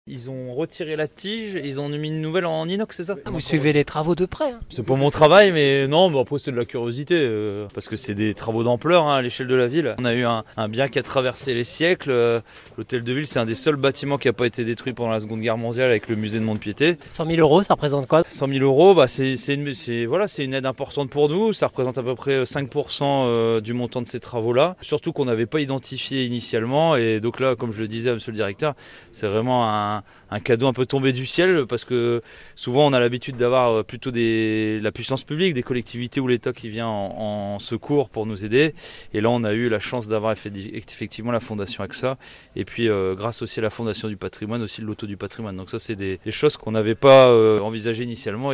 Ils ont retiré la tige, ils ont mis une nouvelle en inox, c'est ça? Vous suivez les travaux de près. C'est pas mon travail, mais non, mais après c'est de la curiosité, parce que c'est des travaux d'ampleur à l'échelle de la ville. On a eu un bien qui a traversé les siècles. L'hôtel de ville, c'est un des seuls bâtiments qui n'a pas été détruit pendant la Seconde Guerre mondiale avec le musée de Mont-de-Piété. 100 000 euros, ça représente quoi? 100 000 euros, c'est une aide importante pour nous. Ça représente à peu près 5% du montant de ces travaux-là. Surtout qu'on n'avait pas identifié initialement. Et donc là, comme je le disais à monsieur le directeur, c'est vraiment un cadeau un peu tombé du ciel, parce que souvent on a l'habitude d'avoir plutôt la puissance publique, des collectivités ou l'État qui vient en secours pour nous aider. Et là on a eu la chance d'avoir effectivement la Fondation AXA, et puis grâce aussi à la Fondation du patrimoine, aussi le loto du patrimoine. Donc ça c'est des choses qu'on n'avait pas envisagées initialement.